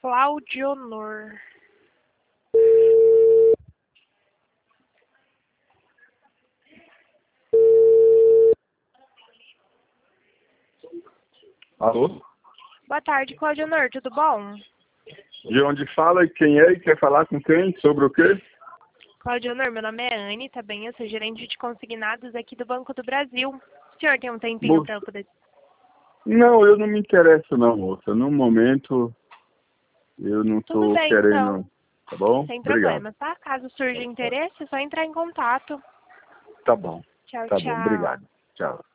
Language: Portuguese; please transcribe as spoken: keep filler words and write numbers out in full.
Claudionor. Alô? Boa tarde, Claudionor, tudo bom? De onde fala e quem é e quer falar com quem? Sobre o quê? Claudionor, meu nome é Anne, tá bem? Eu sou gerente de consignados aqui do Banco do Brasil. O senhor tem um tempinho Moça. para eu poder... Não, eu não me interesso não, moça. No momento, eu não Tudo estou bem, querendo, então. tá bom? Sem Obrigado. problema, tá? Caso surja interesse, é só entrar em contato. Tá bom, Tchau, tá bom, tchau. obrigado. Tchau.